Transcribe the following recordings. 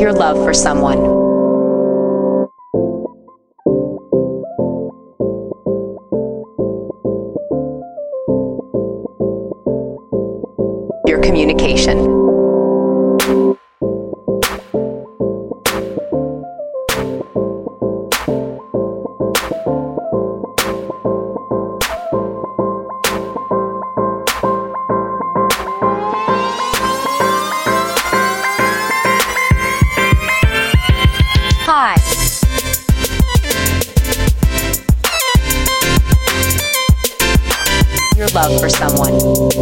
Your love for someone. Your communication. Hi. Your love for someone.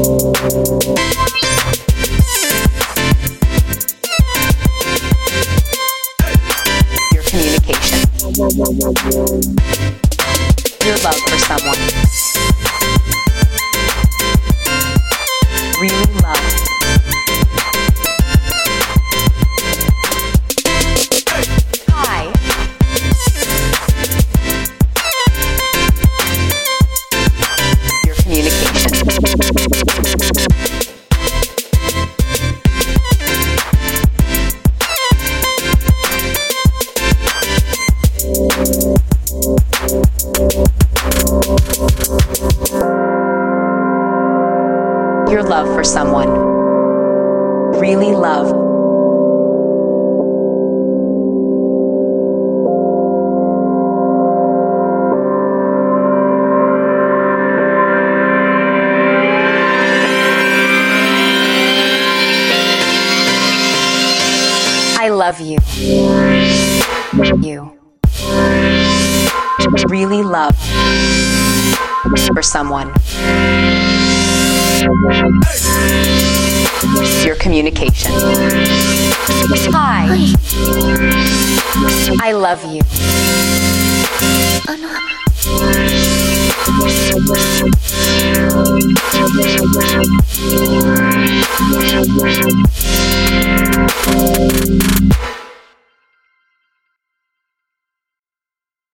Your communication. Your love for someone. Really love. Hi. Your communication. Your love for someone. Really love. I love you. You. Really love. For someone. Your communication. Hi. I love you.